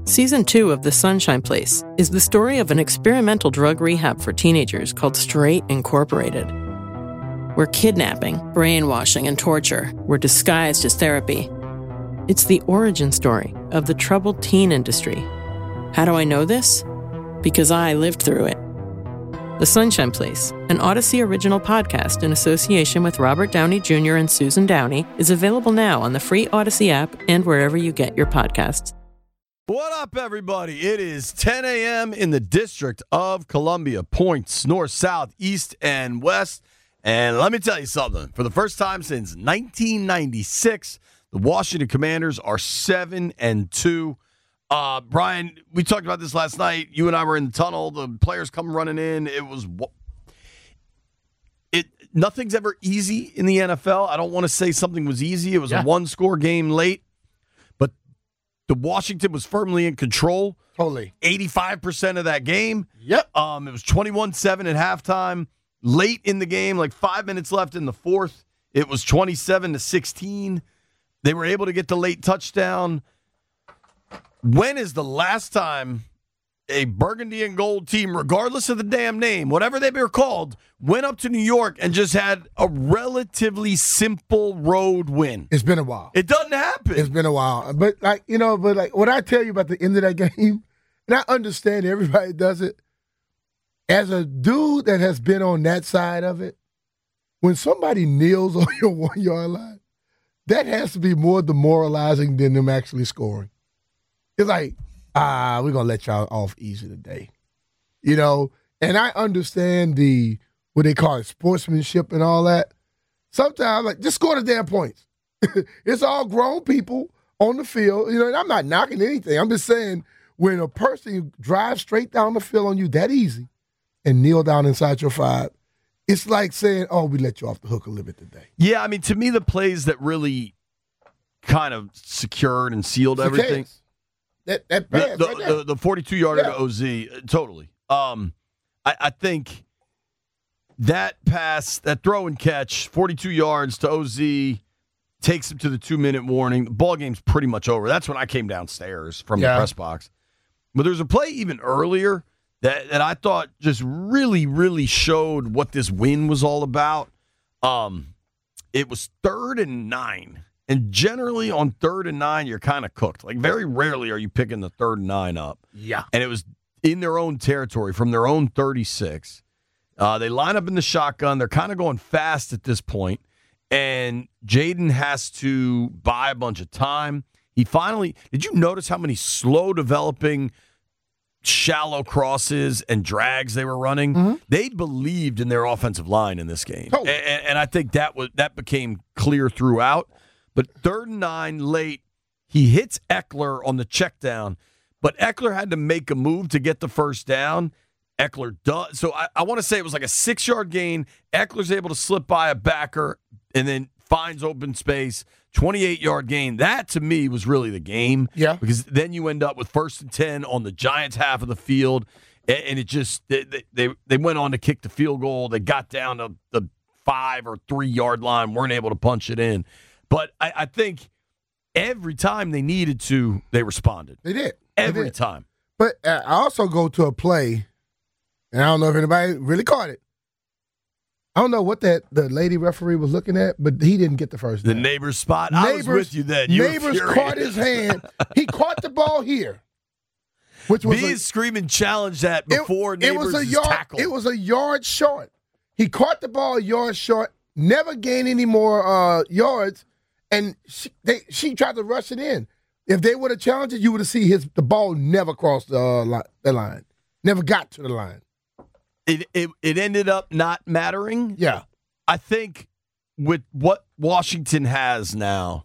Season 2 of The Sunshine Place is the story of an experimental drug rehab for teenagers called Straight Incorporated, where kidnapping, brainwashing, and torture were disguised as therapy. It's the origin story of the troubled teen industry. How do I know this? Because I lived through it. The Sunshine Place, an Odyssey original podcast in association with Robert Downey Jr. and Susan Downey, is available now on the free Odyssey app and wherever you get your podcasts. What up, everybody? It is 10 a.m. in the District of Columbia. Points north, south, east, and west. And let me tell you something. For the first time since 1996, the Washington Commanders are 7-2. Brian, we talked about this last night. You and I were in the tunnel. The players come running in. Nothing's ever easy in the NFL. I don't want to say something was easy. It was a one-score game late. But the Washington was firmly in control. Totally. 85% of that game. Yep. It was 21-7 at halftime. Late in the game, like 5 minutes left in the fourth, it was 27-16. They were able to get the late touchdown. When is the last time a burgundy and gold team, regardless of the damn name, whatever they were called, went up to New York and just had a relatively simple road win? It's been a while. It doesn't happen. It's been a while. But what I tell you about the end of that game, and I understand everybody does it, as a dude that has been on that side of it, when somebody kneels on your 1 yard line, that has to be more demoralizing than them actually scoring. It's like, we're going to let y'all off easy today. You know, and I understand what they call it, sportsmanship and all that. Sometimes, like, just score the damn points. It's all grown people on the field. You know, and I'm not knocking anything. I'm just saying when a person drives straight down the field on you that easy and kneel down inside your 5, it's like saying, oh, we let you off the hook a little bit today. Yeah, I mean, to me, the plays that really kind of secured and sealed everything. That pass right there. The 42-yarder to OZ, totally. I think that pass, that throw and catch, 42 yards to OZ, takes him to the 2-minute warning. The ball game's pretty much over. That's when I came downstairs from the press box. But there's a play even earlier that I thought just really, really showed what this win was all about. It was 3rd and 9. And generally on 3rd and 9, you're kind of cooked. Like, very rarely are you picking the 3rd and 9 up. Yeah. And it was in their own territory from their own 36. They line up in the shotgun. They're kind of going fast at this point. And Jaden has to buy a bunch of time. He finally – did you notice how many slow-developing shallow crosses and drags they were running? Mm-hmm. They believed in their offensive line in this game. Totally. And I think that became clear throughout. But 3rd and 9 late, he hits Eckler on the check down. But Eckler had to make a move to get the first down. Eckler does. So I want to say it was like a 6-yard gain. Eckler's able to slip by a backer and then finds open space. 28-yard gain. That, to me, was really the game. Yeah. Because then you end up with 1st and 10 on the Giants' half of the field. And it just, they went on to kick the field goal. They got down to the 5 or 3-yard line, weren't able to punch it in. But I think every time they needed to, they responded. They did. Every time. But I also go to a play, and I don't know if anybody really caught it. I don't know what the lady referee was looking at, but he didn't get the first down. The neighbor's spot. I was with you then. Neighbors caught his hand. He caught the ball here. Which was B is screaming challenge that before neighbors' tackle. It was a yard short. He caught the ball a yard short, never gained any more yards. And she tried to rush it in. If they would have challenged it, you would have seen the ball never crossed the line. Never got to the line. It ended up not mattering. Yeah. I think with what Washington has now,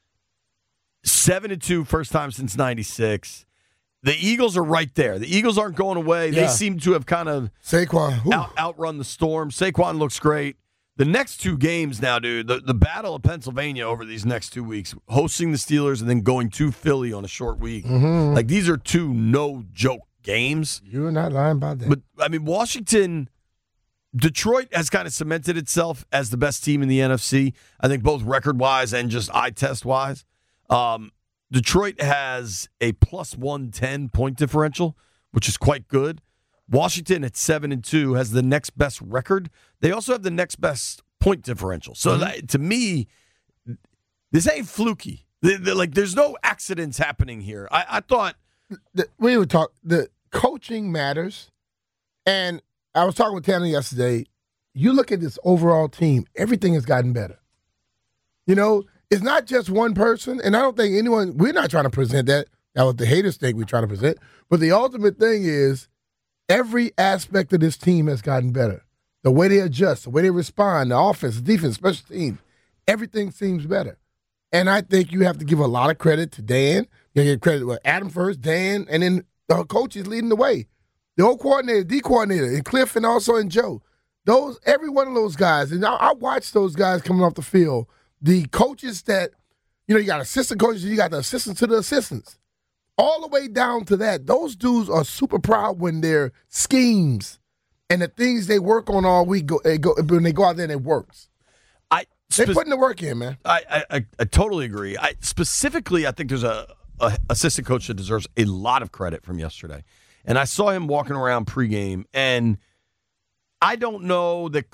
7-2, first time since 96. The Eagles are right there. The Eagles aren't going away. Yeah. They seem to have kind of outrun the storm. Saquon looks great. The next 2 games now, dude, the Battle of Pennsylvania over these next 2 weeks, hosting the Steelers and then going to Philly on a short week. Mm-hmm. Like, these are 2 no-joke games. You're not lying about that. But, I mean, Detroit has kind of cemented itself as the best team in the NFC, I think both record-wise and just eye test-wise. Detroit has a plus 110 point differential, which is quite good. Washington at 7-2 has the next best record. They also have the next best point differential. So to me, this ain't fluky. There's no accidents happening here. I thought we would talk. The coaching matters, and I was talking with Tanner yesterday. You look at this overall team; everything has gotten better. You know, it's not just one person, and I don't think anyone. We're not trying to present that. That was the haters think we're trying to present. But the ultimate thing is, every aspect of this team has gotten better. The way they adjust, the way they respond, the offense, the defense, special teams, everything seems better. And I think you have to give a lot of credit to Dan. You give credit to Adam first, Dan, and then the coaches leading the way. The old coordinator, D coordinator, and Cliff, and also in Joe. Every one of those guys, and I watched those guys coming off the field. The coaches that, you got assistant coaches, you got the assistants to the assistants. All the way down to that, those dudes are super proud when their schemes and the things they work on all week, when they go out there and it works. They're putting the work in, man. I totally agree. Specifically, I think there's a assistant coach that deserves a lot of credit from yesterday. And I saw him walking around pregame, and I don't know that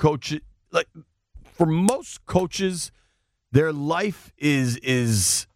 for most coaches, their life is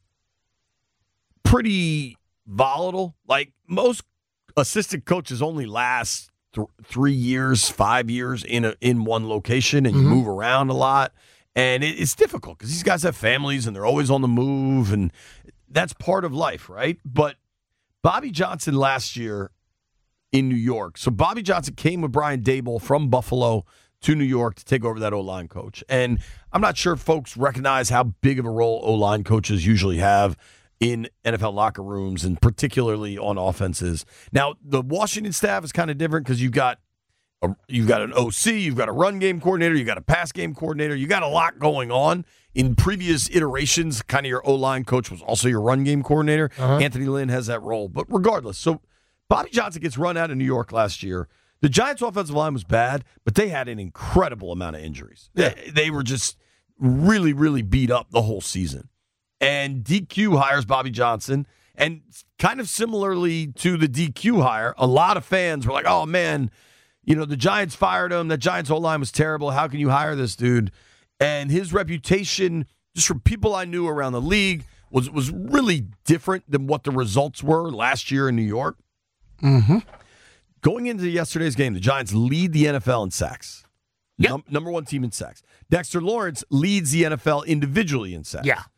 pretty volatile. Like most assistant coaches only last 3 years, 5 years in one location, and you move around a lot. And it's difficult because these guys have families and they're always on the move, and that's part of life, right? But Bobby Johnson last year in New York. So Bobby Johnson came with Brian Daboll from Buffalo to New York to take over that O-line coach. And I'm not sure if folks recognize how big of a role O-line coaches usually have in NFL locker rooms, and particularly on offenses. Now, the Washington staff is kind of different because you've got an OC, you've got a run game coordinator, you've got a pass game coordinator, you got a lot going on. In previous iterations, kind of your O-line coach was also your run game coordinator. Anthony Lynn has that role. But regardless, so Bobby Johnson gets run out of New York last year. The Giants' offensive line was bad, but they had an incredible amount of injuries. Yeah. They were just really, really beat up the whole season. And DQ hires Bobby Johnson. And kind of similarly to the DQ hire, a lot of fans were like, oh, man, the Giants fired him. The Giants' O-line was terrible. How can you hire this dude? And his reputation, just from people I knew around the league, was really different than what the results were last year in New York. Mm-hmm. Going into yesterday's game, the Giants lead the NFL in sacks. Yep. Number one team in sacks. Dexter Lawrence leads the NFL individually in sacks. Yeah.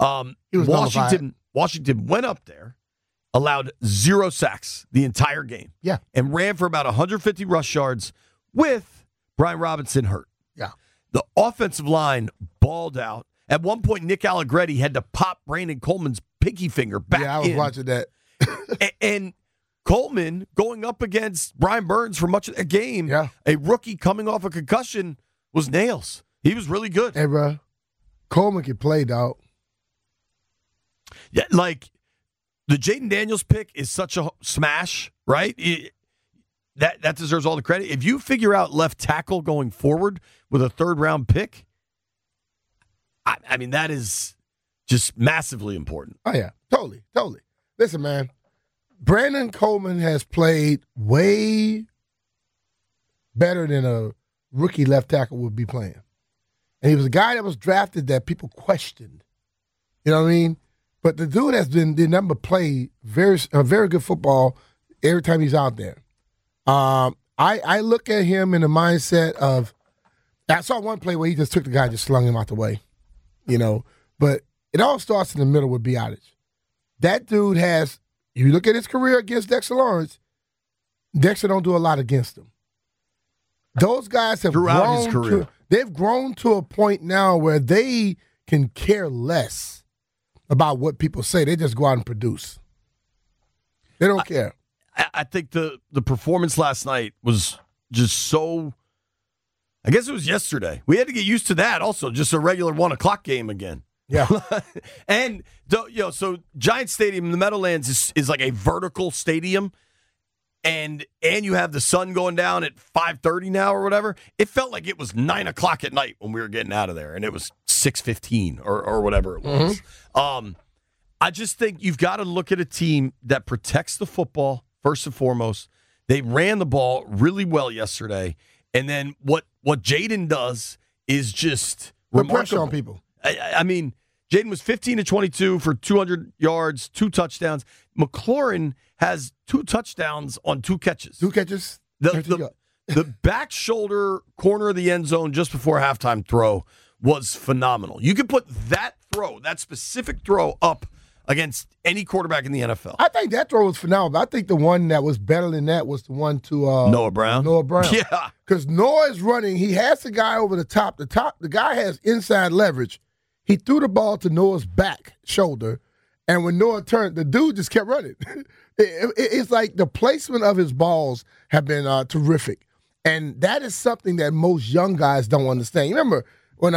Washington went up there, allowed 0 sacks the entire game. Yeah. And ran for about 150 rush yards with Brian Robinson hurt. Yeah. The offensive line balled out. At one point, Nick Allegretti had to pop Brandon Coleman's pinky finger back in. Yeah, I was watching that. and Coleman going up against Brian Burns for much of the game, a rookie coming off a concussion, was nails. He was really good. Hey, bro, Coleman can play, dog. Yeah, like the Jaden Daniels pick is such a smash, right? That deserves all the credit. If you figure out left tackle going forward with a third-round pick, I mean, that is just massively important. Oh, yeah, totally. Listen, man, Brandon Coleman has played way better than a rookie left tackle would be playing. And he was a guy that was drafted that people questioned. You know what I mean? But the dude has been the number play very good football every time he's out there. I look at him in the mindset of, I saw one play where he just took the guy and just slung him out the way, But it all starts in the middle with Biotic. That dude has, you look at his career against Dexter Lawrence, Dexter don't do a lot against him. Those guys have throughout his career. They've grown to a point now where they can care less about what people say. They just go out and produce. They don't care. I think the performance last night was just so, I guess it was yesterday. We had to get used to that also, just a regular 1:00 game again. Yeah. And, so Giants Stadium, the Meadowlands is like a vertical stadium, and you have the sun going down at 5:30 now or whatever. It felt like it was 9:00 at night when we were getting out of there, and it was 6:15 or whatever it was. Mm-hmm. I just think you've got to look at a team that protects the football first and foremost. They ran the ball really well yesterday, and then what Jayden does is just remarkable. Pressure on people. I mean, Jayden was 15 to 22 for 200 yards, 2 touchdowns. McLaurin has 2 touchdowns on 2 catches. 2 catches. The back shoulder corner of the end zone just before halftime throw was phenomenal. You could put that throw, that specific throw, up against any quarterback in the NFL. I think that throw was phenomenal. I think the one that was better than that was the one to Noah Brown. Yeah. Because Noah is running. He has the guy over the top. The guy has inside leverage. He threw the ball to Noah's back shoulder, and when Noah turned, the dude just kept running. It's like the placement of his balls have been terrific. And that is something that most young guys don't understand. You remember when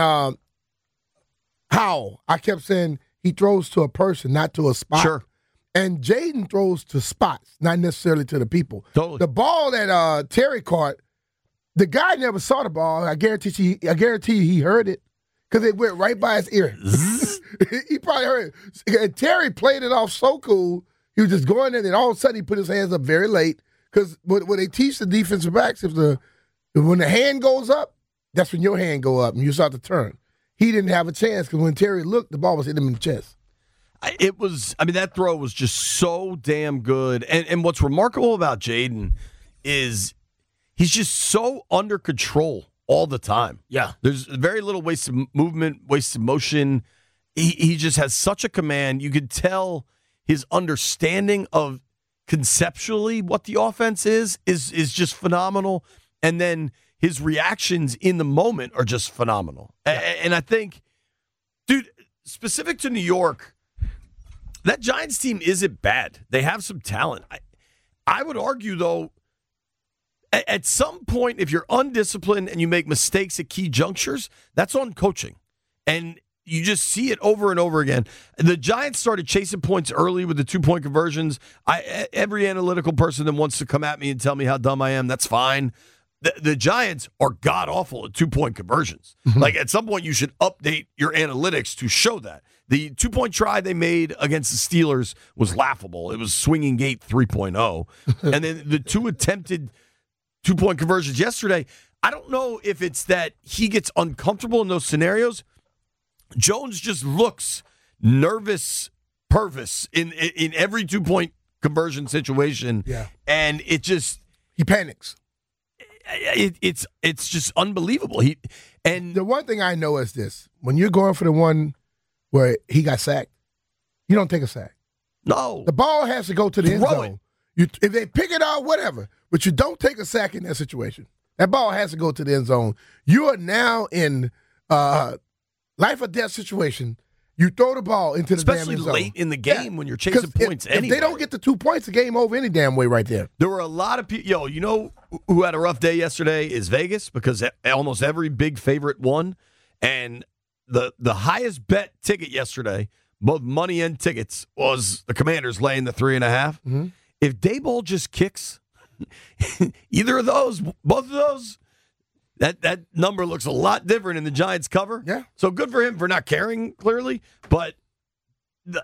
Howell, I kept saying he throws to a person, not to a spot. Sure. And Jayden throws to spots, not necessarily to the people. Totally. The ball that Terry caught, the guy never saw the ball. I guarantee you he heard it because it went right by his ear. He probably heard it. And Terry played it off so cool. He was just going in, and all of a sudden he put his hands up very late. Because what they teach the defensive backs, when the hand goes up, that's when your hand go up and you start to turn. He didn't have a chance because when Terry looked, the ball was hitting him in the chest. That throw was just so damn good. And what's remarkable about Jayden is he's just so under control all the time. Yeah. There's very little wasted movement, wasted motion. He just has such a command. You could tell his understanding of conceptually what the offense is just phenomenal. And then his reactions in the moment are just phenomenal. Yeah. And I think, dude, specific to New York, that Giants team isn't bad. They have some talent. I would argue, though, at some point, if you're undisciplined and you make mistakes at key junctures, that's on coaching. And you just see it over and over again. The Giants started chasing points early with the 2-point conversions. Every analytical person that wants to come at me and tell me how dumb I am, that's fine. The Giants are god-awful at 2-point conversions. Like, at some point, you should update your analytics to show that. The 2-point try they made against the Steelers was laughable. It was swinging gate 3.0. And then the 2 attempted 2-point conversions yesterday, I don't know if it's that he gets uncomfortable in those scenarios. Jones just looks nervous, pervis in every 2-point conversion situation. Yeah. And it just... He panics. It's just unbelievable. And the one thing I know is this. When you're going for the one where he got sacked, you don't take a sack. No. The ball has to go to the end zone. If they pick it out, whatever. But you don't take a sack in that situation. That ball has to go to the end zone. You are now in life or death situation. You throw the ball into the damn end zone. Especially late in the game when you're chasing points anyway. If they don't get the 2 points, the game over any damn way right there. There were a lot of people. You know who had a rough day yesterday is Vegas, because almost every big favorite won. And the highest bet ticket yesterday, both money and tickets, was the Commanders laying the 3.5. Mm-hmm. If Daboll just kicks either of those, both of those, that number looks a lot different in the Giants cover. Yeah. So good for him for not caring, clearly. But the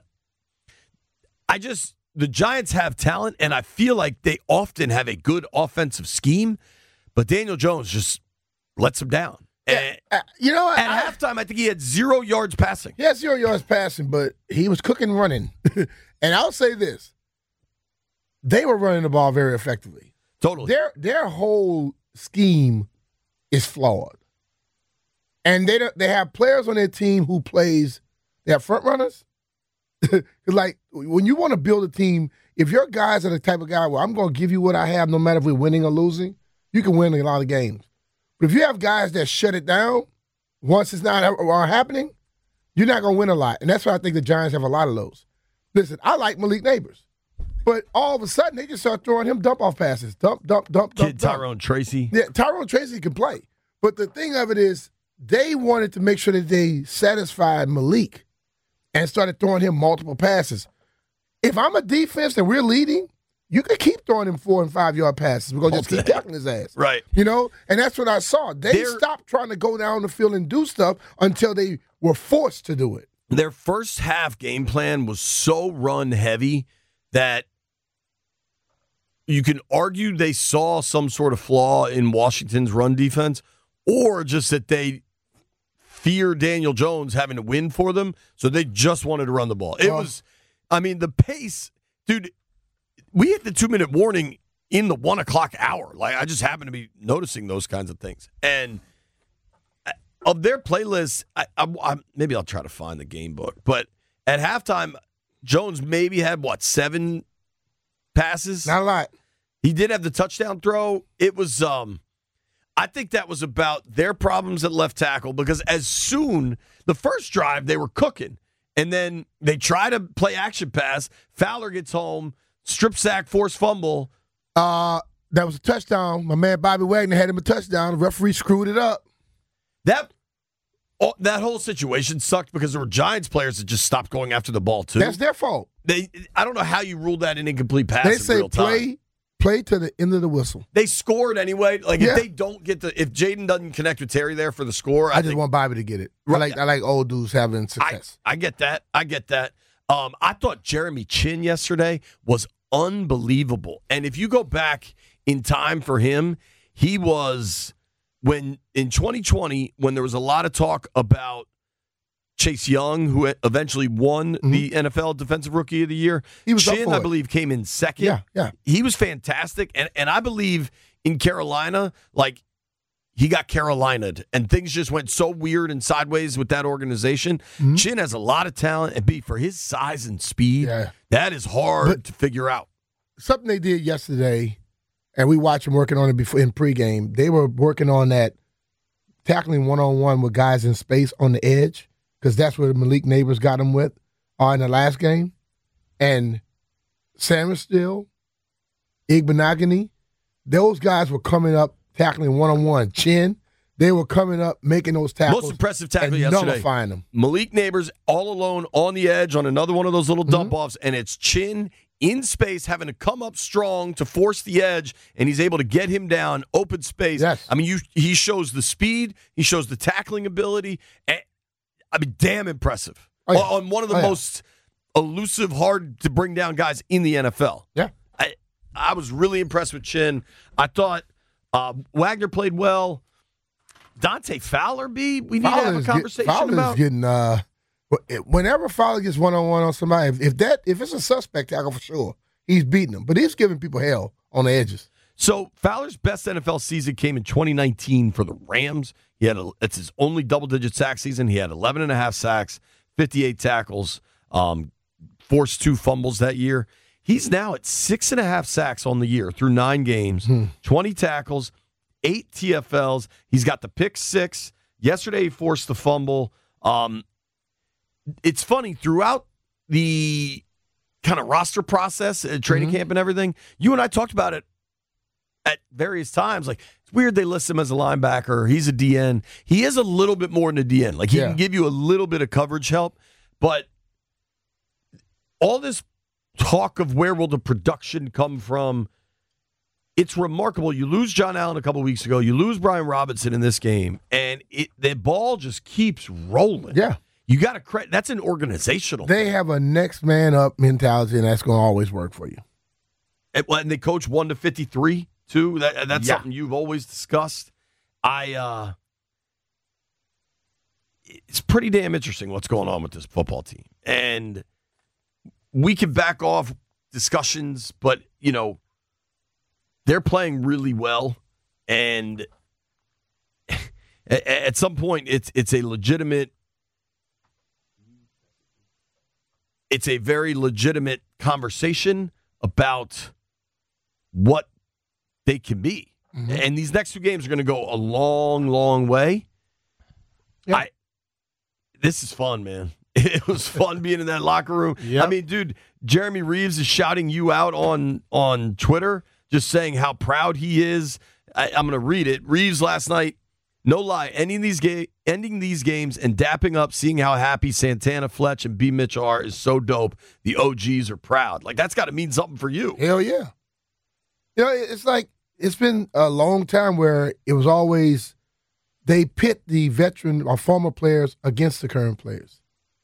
Giants have talent, and I feel like they often have a good offensive scheme, but Daniel Jones just lets them down. Yeah, at halftime, I think he had 0 yards passing. He had 0 yards passing, but he was cooking running. And I'll say this. They were running the ball very effectively. Totally. Their whole scheme is flawed. And they have players on their team who plays, they have front runners. Like, when you want to build a team, if your guys are the type of guy where I'm going to give you what I have no matter if we're winning or losing, you can win a lot of games. But if you have guys that shut it down once it's not happening, you're not going to win a lot. And that's why I think the Giants have a lot of those. Listen, I like Malik Neighbors. But all of a sudden, they just start throwing him dump-off passes. Dump. Tyrone Tracy. Yeah, Tyrone Tracy can play. But the thing of it is, they wanted to make sure that they satisfied Malik and started throwing him multiple passes. If I'm a defense and we're leading, you can keep throwing him 4 and 5 yard passes. We're going to just keep tackling his ass. Right. You know? And that's what I saw. They stopped trying to go down the field and do stuff until they were forced to do it. their first half game plan was so run heavy that you can argue they saw some sort of flaw in Washington's run defense, or just that they fear Daniel Jones having to win for them, so they just wanted to run the ball. It was, I mean, the pace, dude, we hit the 2-minute warning in the 1 o'clock hour. Like, I just happen to be noticing those kinds of things. And of their playlist, maybe I'll try to find the game book, but at halftime, Jones maybe had, 7 passes? Not a lot. He did have the touchdown throw. It was, I think that was about their problems at left tackle, because as soon, the first drive, they were cooking. And then they try to play action pass. Fowler gets home, strip sack, forced fumble. That was a touchdown. My man Bobby Wagner had him a touchdown. The referee screwed it up. That whole situation sucked because there were Giants players that just stopped going after the ball, too. That's their fault. I don't know how you ruled that an incomplete pass They in say real time. play to the end of the whistle. They scored anyway. Like, if they don't get if Jaden doesn't connect with Terry there for the score, I just want Bobby to get it. I like old dudes having success. I get that. I thought Jeremy Chin yesterday was unbelievable. And if you go back in time for him, he was, when in 2020, when there was a lot of talk about Chase Young, who eventually won the NFL Defensive Rookie of the Year, he was Chin, I believe, came in second. Yeah. He was fantastic. And I believe in Carolina, like, he got Carolina'd, and things just went so weird and sideways with that organization. Chin has a lot of talent, and for his size and speed, that is hard to figure out. Something they did yesterday, and we watched them working on it before in pregame. They were working on that tackling one-on-one with guys in space on the edge, because that's where Malik Neighbors got them with in the last game. And Samuel Steele, Igbenogany, those guys were coming up tackling one-on-one. Chin, they were coming up making those tackles. Most impressive tackle and yesterday. nullifying them. Malik Neighbors all alone on the edge on another one of those little dump-offs, and it's Chin in space having to come up strong to force the edge, and he's able to get him down, open space. Yes. I mean, he shows the speed. He shows the tackling ability. I mean, damn impressive. On one of the most elusive, hard to bring down guys in the NFL. Yeah. I was really impressed with Chin. I thought Wagner played well. Dante Fowler, we need to have a conversation about. Getting, whenever Fowler gets one-on-one on somebody, if it's a suspect tackle for sure, he's beating them. But he's giving people hell on the edges. So Fowler's best NFL season came in 2019 for the Rams. It's his only double-digit sack season. He had 11.5 sacks, 58 tackles, forced 2 fumbles that year. He's now at 6.5 sacks on the year through 9 games, 20 tackles, 8 TFLs. He's got the pick 6. Yesterday he forced the fumble. It's funny, throughout the kind of roster process, training camp and everything, you and I talked about it at various times. Like, it's weird they list him as a linebacker. He's a DN. He is a little bit more than a DN. Like, he can give you a little bit of coverage help, but all this talk of where will the production come from, it's remarkable. You lose John Allen a couple weeks ago. You lose Brian Robinson in this game, and the ball just keeps rolling. Yeah. You got to credit. That's an organizational They thing. have a next man up mentality, and that's going to always work for you. And they coach 1 to 53 too. That's something you've always discussed. It's pretty damn interesting what's going on with this football team, and we can back off discussions, but they're playing really well, and at some point, it's a legitimate. It's a very legitimate conversation about what they can be. And these next 2 games are going to go a long, long way. Yep. This is fun, man. It was fun being in that locker room. Yep. I mean, dude, Jeremy Reeves is shouting you out on Twitter, just saying how proud he is. I'm going to read it. Reeves last night, no lie, ending these games and dapping up, seeing how happy Santana, Fletch, and B. Mitch are is so dope. The OGs are proud. Like, that's got to mean something for you. Hell yeah. It's like, it's been a long time where it was always, they pit the veteran or former players against the current players.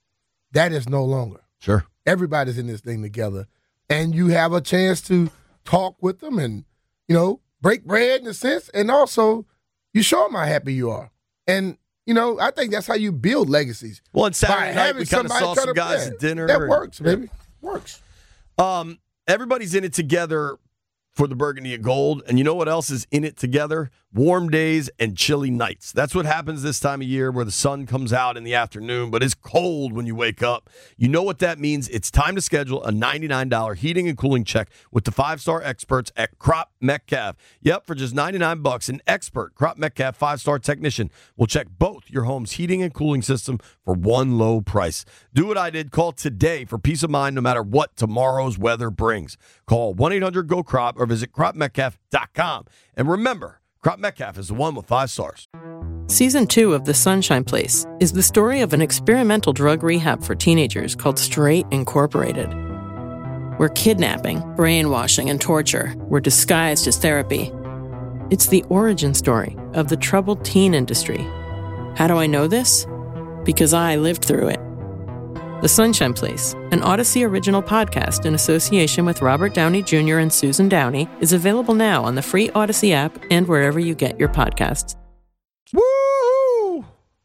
That is no longer. Sure. Everybody's in this thing together. And you have a chance to talk with them and, break bread in a sense. And also, you show them how happy you are. And, I think that's how you build legacies. Well, on Saturday night, we kind of saw some guys at dinner. That works, baby. Works. Everybody's in it together for the Burgundy of Gold. And you know what else is in it together? Warm days and chilly nights. That's what happens this time of year where the sun comes out in the afternoon, but it's cold when you wake up. You know what that means? It's time to schedule a $99 heating and cooling check with the 5-star experts at Crop Metcalf. Yep, for just $99, an expert Crop Metcalf 5-star technician will check both your home's heating and cooling system for one low price. Do what I did. Call today for peace of mind no matter what tomorrow's weather brings. Call 1-800-GO-CROP or visit cropmetcalf.com. And remember, Crop Metcalf is the one with 5 stars. Season 2 of The Sunshine Place is the story of an experimental drug rehab for teenagers called Straight Incorporated, where kidnapping, brainwashing, and torture were disguised as therapy. It's the origin story of the troubled teen industry. How do I know this? Because I lived through it. The Sunshine Place, an Odyssey original podcast in association with Robert Downey Jr. and Susan Downey, is available now on the free Odyssey app and wherever you get your podcasts. Woo!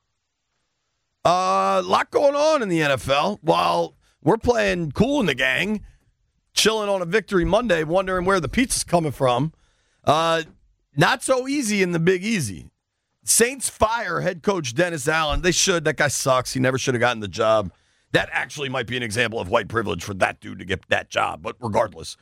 A lot going on in the NFL. While we're playing Cool in the Gang, chilling on a Victory Monday, wondering where the pizza's coming from. Not so easy in the Big Easy. Saints fire head coach Dennis Allen. They should. That guy sucks. He never should have gotten the job. That actually might be an example of white privilege for that dude to get that job. But regardless,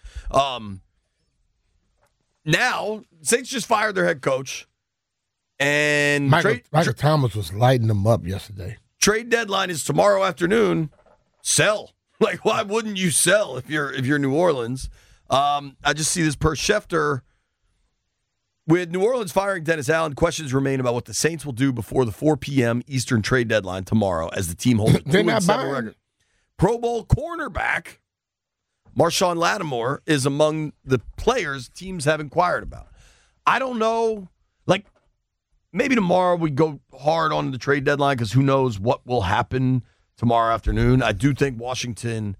now Saints just fired their head coach, and Michael Thomas was lighting them up yesterday. Trade deadline is tomorrow afternoon. Sell. Like, why wouldn't you sell if you're New Orleans? I just see this per Schefter. With New Orleans firing Dennis Allen, questions remain about what the Saints will do before the 4 p.m. Eastern trade deadline tomorrow as the team holds a 2-7 record. Pro Bowl cornerback Marshawn Lattimore is among the players teams have inquired about. I don't know. Like, maybe tomorrow we go hard on the trade deadline because who knows what will happen tomorrow afternoon. I do think Washington,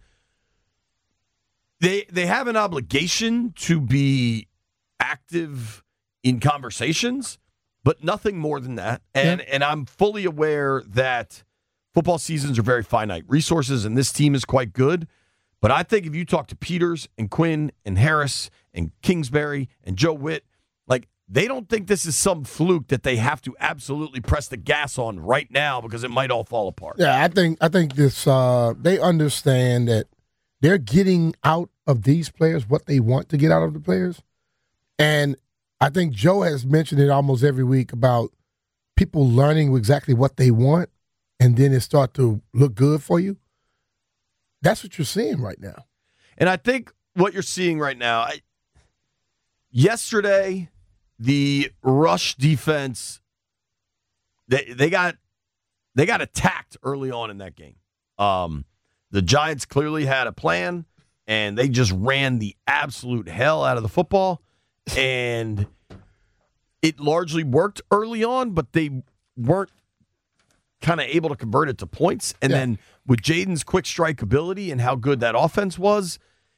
they have an obligation to be active in conversations, but nothing more than that. And I'm fully aware that football seasons are very finite resources, and this team is quite good. But I think if you talk to Peters and Quinn and Harris and Kingsbury and Joe Witt, like, they don't think this is some fluke that they have to absolutely press the gas on right now because it might all fall apart. Yeah, I think this. They understand that they're getting out of these players what they want to get out of the players, and I think Joe has mentioned it almost every week about people learning exactly what they want, and then it start to look good for you. That's what you're seeing right now. And I think what you're seeing right now, yesterday, the rush defense, they got attacked early on in that game. The Giants clearly had a plan, and they just ran the absolute hell out of the football. And it largely worked early on, but they weren't kind of able to convert it to points. And then with Jaden's quick strike ability and how good that offense was,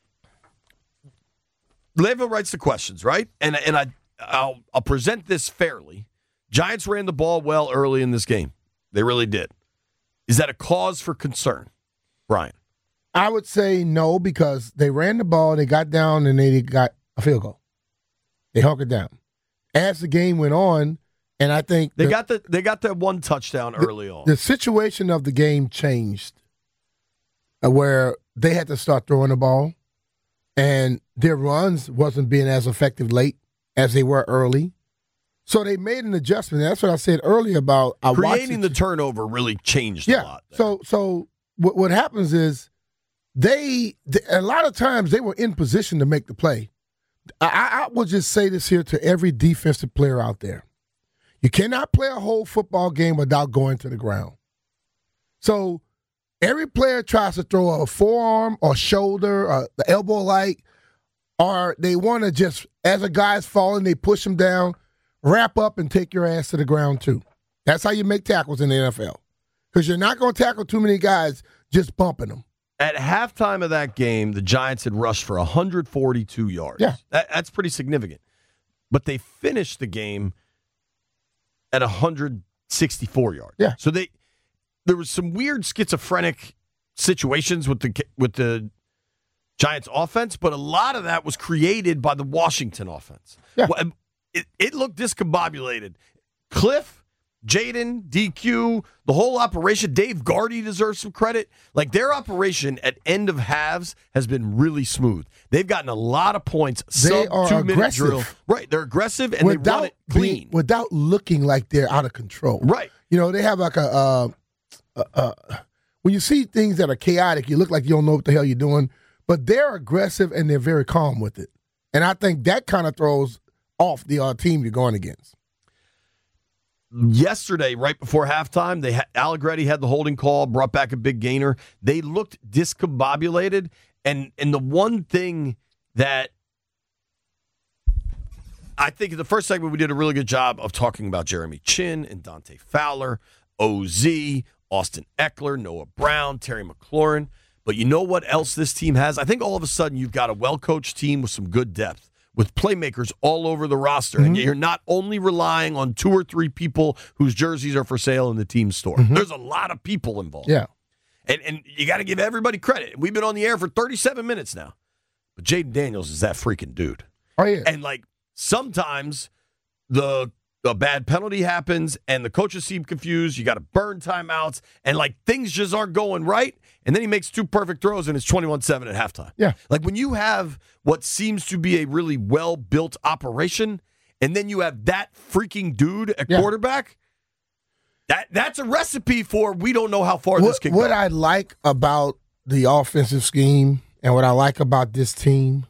Le'Veon writes the questions, right? And I'll present this fairly. Giants ran the ball well early in this game. They really did. Is that a cause for concern, Brian? I would say no, because they ran the ball, they got down, and they got a field goal. They hunkered down. As the game went on, and I think they got that one touchdown early on. The situation of the game changed, where they had to start throwing the ball, and their runs wasn't being as effective late as they were early. So they made an adjustment. That's what I said earlier about creating the turnover really changed a lot. There. So what happens is they a lot of times they were in position to make the play. I will just say this here to every defensive player out there. You cannot play a whole football game without going to the ground. So every player tries to throw a forearm or shoulder or the elbow light, or they want to just, as a guy's falling, they push him down, wrap up, and take your ass to the ground too. That's how you make tackles in the NFL. because you're not going to tackle too many guys just bumping them. At halftime of that game, the Giants had rushed for 142 yards. Yeah. That's pretty significant. But they finished the game at 164 yards. Yeah. So there was some weird schizophrenic situations with the Giants offense, but a lot of that was created by the Washington offense. Yeah. It looked discombobulated. Cliff, Jaden, DQ, the whole operation, Dave Gardy deserves some credit. Like, their operation at end of halves has been really smooth. They've gotten a lot of points. They are 2-minute aggressive. drill. Right, they're aggressive and they run it clean. Without looking like they're out of control. Right. You know, they have like when you see things that are chaotic, you look like you don't know what the hell you're doing, but they're aggressive and they're very calm with it. And I think that kind of throws off the team you're going against. Yesterday, right before halftime, Allegretti had the holding call, brought back a big gainer. They looked discombobulated, and the one thing that I think in the first segment we did a really good job of talking about Jeremy Chin and Dante Fowler, OZ, Austin Eckler, Noah Brown, Terry McLaurin. But you know what else this team has? I think all of a sudden you've got a well-coached team with some good depth, with playmakers all over the roster. Mm-hmm. And you're not only relying on 2 or 3 people whose jerseys are for sale in the team store. Mm-hmm. There's a lot of people involved. Yeah. And you got to give everybody credit. We've been on the air for 37 minutes now. But Jaden Daniels is that freaking dude. Oh, yeah. And, like, sometimes a bad penalty happens and the coaches seem confused. You got to burn timeouts. And, like, things just aren't going right. And then he makes 2 perfect throws and it's 21-7 at halftime. Yeah. Like, when you have what seems to be a really well-built operation and then you have that freaking dude at quarterback, that's a recipe for we don't know how far this can go. What I like about the offensive scheme and what I like about this team,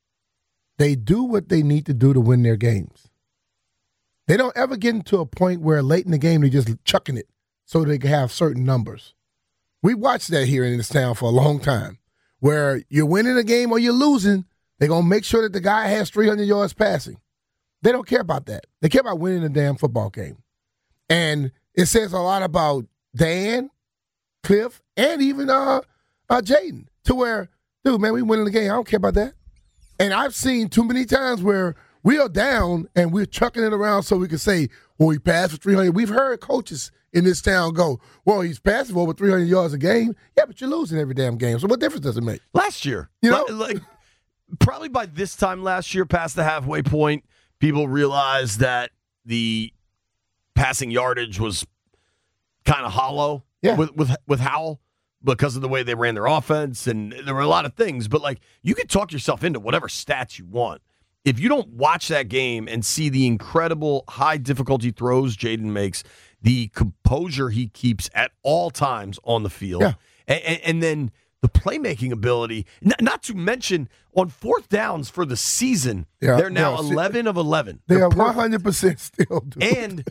they do what they need to do to win their games. They don't ever get into a point where late in the game they're just chucking it so they can have certain numbers. We watched that here in this town for a long time, where you're winning a game or you're losing, they're going to make sure that the guy has 300 yards passing. They don't care about that. They care about winning a damn football game. And it says a lot about Dan, Cliff, and even Jaden, to where, dude, man, we winning the game. I don't care about that. And I've seen too many times where we are down and we're chucking it around so we can say, well, he passed for 300. We've heard coaches in this town go, well, he's passing for over 300 yards a game. Yeah, but you're losing every damn game. So what difference does it make? Last year. You know? Like, probably by this time last year, past the halfway point, people realized that the passing yardage was kind of hollow with Howell because of the way they ran their offense, and there were a lot of things. But, like, you could talk yourself into whatever stats you want. If you don't watch that game and see the incredible high-difficulty throws Jaden makes, the composure he keeps at all times on the field, and then the playmaking ability, not to mention on 4th downs for the season, they're now 11 of 11. They are 100% still doing and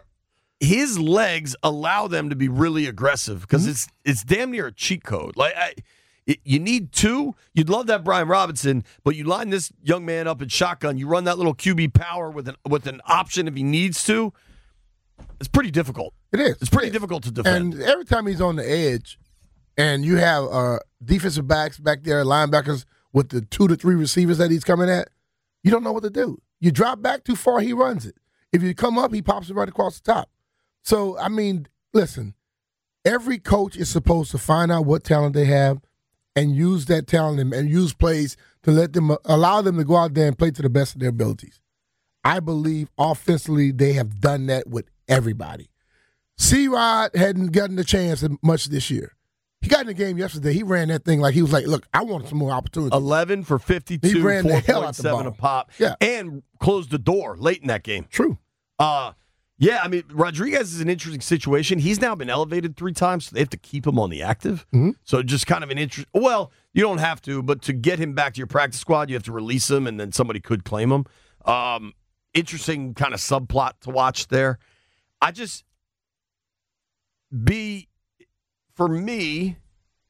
his legs allow them to be really aggressive because it's damn near a cheat code. Like, you need 2. You'd love that Brian Robinson, but you line this young man up in shotgun. You run that little QB power with an option if he needs to. It's pretty difficult. It is. It's pretty difficult to defend. And every time he's on the edge, and you have defensive backs back there, linebackers with the 2 to 3 receivers that he's coming at, you don't know what to do. You drop back too far, he runs it. If you come up, he pops it right across the top. So, I mean, listen, every coach is supposed to find out what talent they have and use that talent and use plays to allow them to go out there and play to the best of their abilities. I believe offensively they have done that with everybody. C-Rod hadn't gotten the chance much this year. He got in the game yesterday. He ran that thing like he was like, look, I want some more opportunities. 11 for 52, he ran the hell out the ball. 4.7 a pop, yeah. And closed the door late in that game. True. Yeah, I mean, Rodriguez is an interesting situation. He's now been elevated 3 times, so they have to keep him on the active. Mm-hmm. So just kind of an interest. Well, you don't have to, but to get him back to your practice squad, you have to release him, and then somebody could claim him. Interesting kind of subplot to watch there. For me,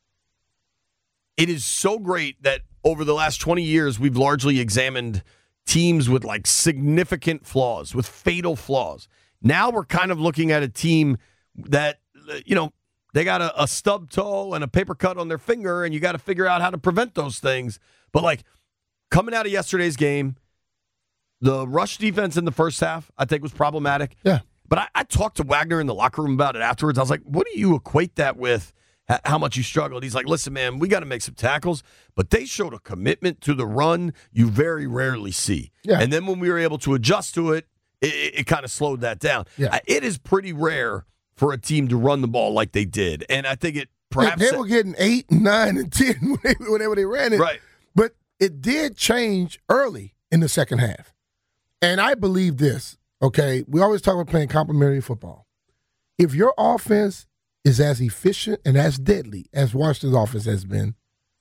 it is so great that over the last 20 years, we've largely examined teams with like significant flaws, with fatal flaws. Now we're kind of looking at a team that, They got a stub toe and a paper cut on their finger, and you got to figure out how to prevent those things. But, like, coming out of yesterday's game, the rush defense in the first half, I think, was problematic. Yeah. But I talked to Wagner in the locker room about it afterwards. I was like, what do you equate that with, how much you struggled? He's like, listen, man, we got to make some tackles. But they showed a commitment to the run you very rarely see. Yeah. And then when we were able to adjust to it, it kind of slowed that down. Yeah. It is pretty rare for a team to run the ball like they did. And I think it perhaps... They were getting 8, 9, and 10 whenever they ran it. Right. But it did change early in the second half. And I believe this, okay? We always talk about playing complementary football. If your offense is as efficient and as deadly as Washington's offense has been,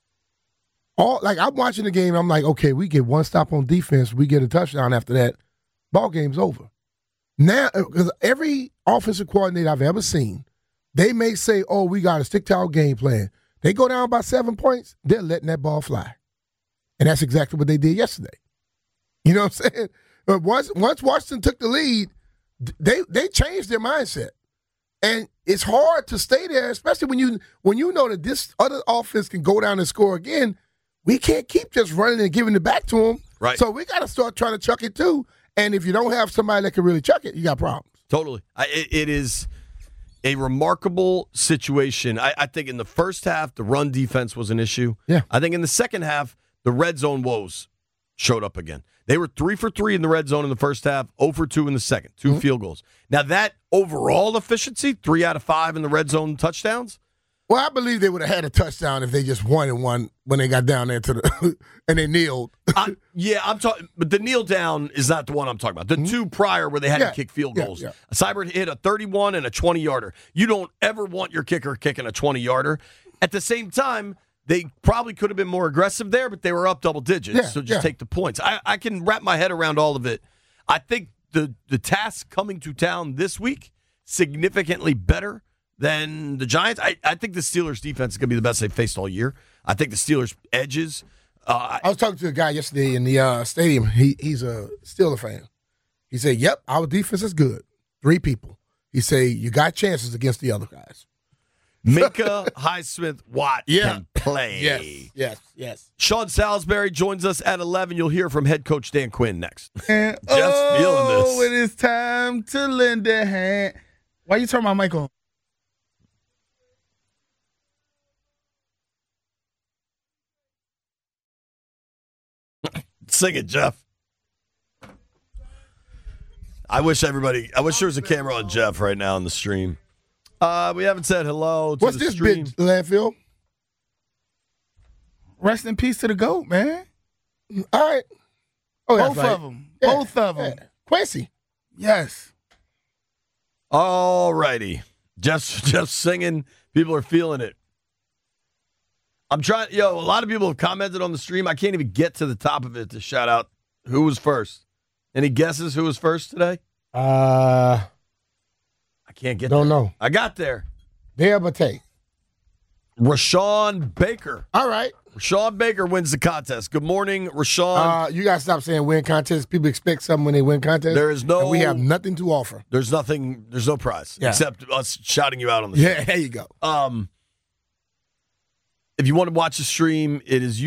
I'm watching the game, I'm like, okay, we get one stop on defense, we get a touchdown after that, ball game's over. Now, because every offensive coordinator I've ever seen, they may say, oh, we got to stick to our game plan. They go down by 7 points, they're letting that ball fly. And that's exactly what they did yesterday. You know what I'm saying? But once Washington took the lead, they changed their mindset. And it's hard to stay there, especially when you know that this other offense can go down and score again. We can't keep just running and giving it back to them. Right. So we got to start trying to chuck it too. And if you don't have somebody that can really chuck it, you got problems. Totally. It is a remarkable situation. I think in the first half, the run defense was an issue. Yeah. I think in the second half, the red zone woes showed up again. They were 3 for 3 in the red zone in the first half, 0 for 2 in the second, 2 field goals. Now, that overall efficiency, 3 out of 5 in the red zone touchdowns. Well, I believe they would have had a touchdown if they just won and won when they got down there to the and they kneeled. I'm talking, but the kneel down is not the one I'm talking about. The two prior where they had to kick field goals. Yeah. Seibert hit a 31 and a 20-yarder. You don't ever want your kicker kicking a 20-yarder. At the same time, they probably could have been more aggressive there, but they were up double digits, so just take the points. I can wrap my head around all of it. I think the task coming to town this week, significantly better than the Giants. I think the Steelers' defense is going to be the best they've faced all year. I think the Steelers' edges. I was talking to a guy yesterday in the stadium. He's a Steelers fan. He said, yep, our defense is good. 3 people. He said, you got chances against the other guys. Minka Highsmith Watt can play. Yes. Sean Salisbury joins us at 11. You'll hear from head coach Dan Quinn next. And, Just feeling this. It is time to lend a hand. Why you turn my mic on? Sing it, Jeff. I wish there was a camera on Jeff right now on the stream. We haven't said hello to What's the this stream. big landfill? Rest in peace to the GOAT, man. All right. Oh, Both of them. Yeah. Both of them. Yeah. Quincy. Yes. All righty. Jeff's singing. People are feeling it. I'm trying. A lot of people have commented on the stream. I can't even get to the top of it to shout out who was first. Any guesses who was first today? I can't get Don't there. know. I got there. Dale Bate. Rashawn Baker. All right. Rashawn Baker wins the contest. Good morning, Rashawn. You got to stop saying win contest. People expect something when they win contest. There is no. And we have nothing to offer. There's nothing. There's no prize except us shouting you out on the Yeah, there you go. If you want to watch the stream, it is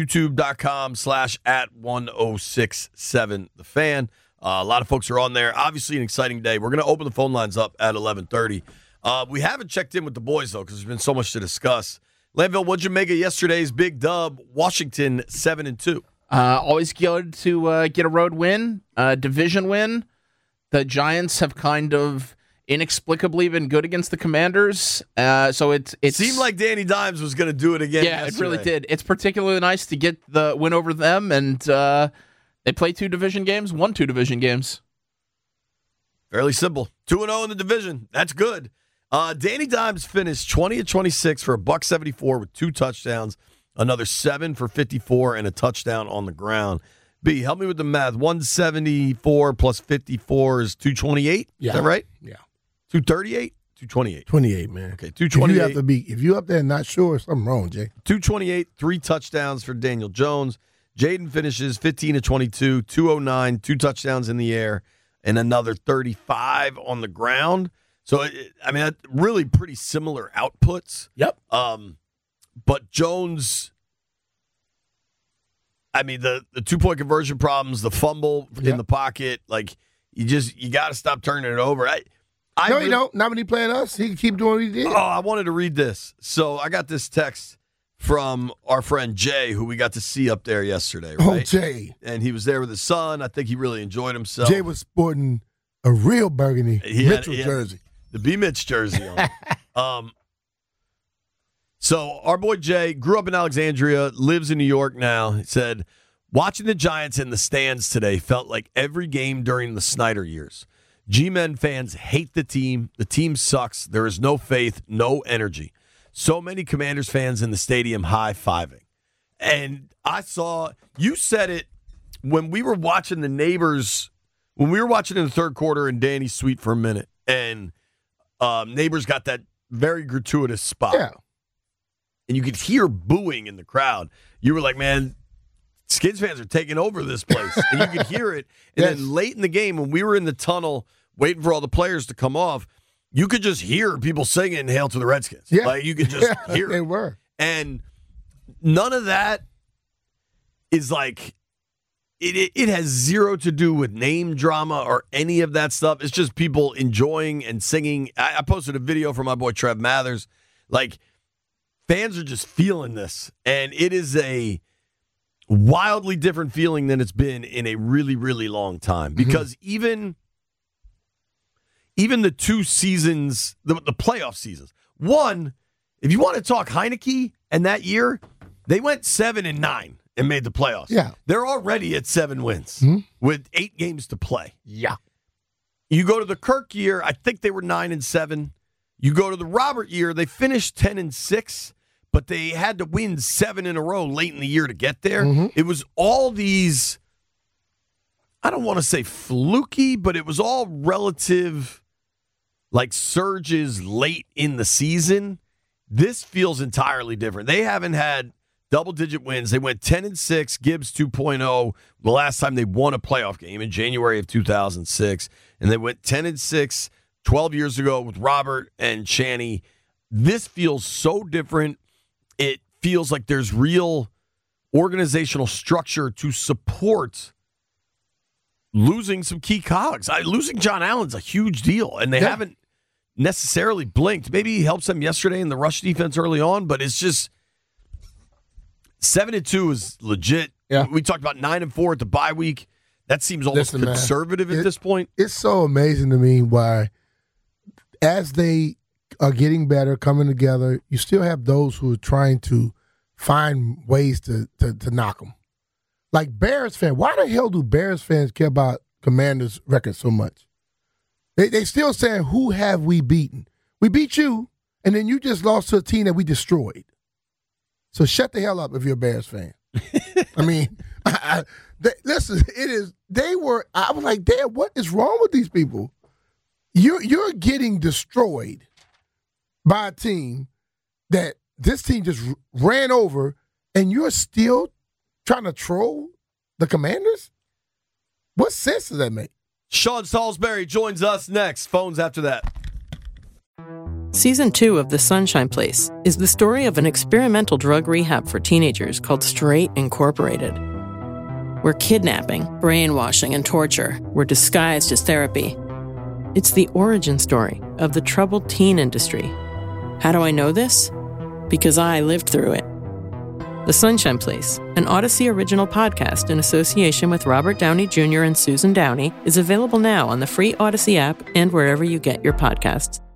youtube.com/@1067thefan. A lot of folks are on there. Obviously, an exciting day. We're going to open the phone lines up at 11:30. We haven't checked in with the boys, though, because there's been so much to discuss. Landville, what'd you make of yesterday's big dub? Washington 7-2. Always good to get a road win, division win. The Giants have kind of inexplicably been good against the Commanders. So it seemed like Danny Dimes was going to do it again. Yeah, yesterday. it really did. It's particularly nice to get the win over them, and they play 2 division games, won 2 division games. Fairly simple. 2-0 in the division. That's good. Danny Dimes finished 20-26 for $174 with 2 touchdowns, another 7 for 54 and a touchdown on the ground. B, help me with the math. 174 plus 54 is 228. Yeah. Is that right? Yeah. 238? 228. 28, man. Okay, 228. If you up there and not sure, something wrong, Jay. 228, 3 touchdowns for Daniel Jones. Jaden finishes 15-22, 209, 2 touchdowns in the air, and another 35 on the ground. So, really pretty similar outputs. Yep. But Jones, the 2-point conversion problems, the fumble in the pocket, like you got to stop turning it over. You don't. Not when he playing us. He can keep doing what he did. Oh, I wanted to read this. So I got this text from our friend Jay, who we got to see up there yesterday. Right? Oh, Jay. And he was there with his son. I think he really enjoyed himself. Jay was sporting a real burgundy Mitchell jersey. The B. Mitch jersey on. So our boy Jay grew up in Alexandria, lives in New York now. He said, watching the Giants in the stands today felt like every game during the Snyder years. G-Men fans hate the team. The team sucks. There is no faith, no energy. So many Commanders fans in the stadium high-fiving. And I saw, you said it when we were watching the Neighbors, when we were watching in the third quarter in Danny's suite for a minute, and Neighbors got that very gratuitous spot. Yeah. And you could hear booing in the crowd. You were like, man, Skins fans are taking over this place. And you could hear it. And then late in the game, when we were in the tunnel waiting for all the players to come off, you could just hear people singing Hail to the Redskins. Yeah. Like, you could just hear it. They were. And none of that is like, it has zero to do with name drama or any of that stuff. It's just people enjoying and singing. I posted a video from my boy Trev Mathers. Like, fans are just feeling this. And it is a wildly different feeling than it's been in a really, really long time. Because even the 2 seasons, the playoff seasons. One, if you want to talk Heineke, and that year, they went 7-9 and made the playoffs. Yeah. They're already at 7 wins with 8 games to play. Yeah. You go to the Kirk year, I think they were 9-7. You go to the Robert year, they finished 10-6, but they had to win 7 in a row late in the year to get there. It was all these, I don't want to say fluky, but it was all relative, like, surges late in the season. This feels entirely different. They haven't had double-digit wins. They went 10-6, Gibbs 2.0, the last time they won a playoff game in January of 2006. And they went 10-6 12 years ago with Robert and Channy. This feels so different. It feels like there's real organizational structure to support losing some key cogs. Losing John Allen's a huge deal, and they haven't necessarily blinked. Maybe he helps them yesterday in the rush defense early on, but it's just 7-2 is legit. Yeah. We talked about 9-4 at the bye week. That seems almost conservative at this point. It's so amazing to me why, as they are getting better, coming together, you still have those who are trying to find ways to knock them. Like Bears fans, why the hell do Bears fans care about Commanders' record so much? They still saying, who have we beaten? We beat you, and then you just lost to a team that we destroyed. So shut the hell up if you're a Bears fan. I mean, listen, I was like, damn, what is wrong with these people? You're getting destroyed by a team that this team just ran over, and you're still trying to troll the Commanders? What sense does that make? Sean Salisbury joins us next. Phones after that. Season 2 of The Sunshine Place is the story of an experimental drug rehab for teenagers called Straight Incorporated, where kidnapping, brainwashing, and torture were disguised as therapy. It's the origin story of the troubled teen industry. How do I know this? Because I lived through it. The Sunshine Place, an Odyssey original podcast in association with Robert Downey Jr. and Susan Downey, is available now on the free Odyssey app and wherever you get your podcasts.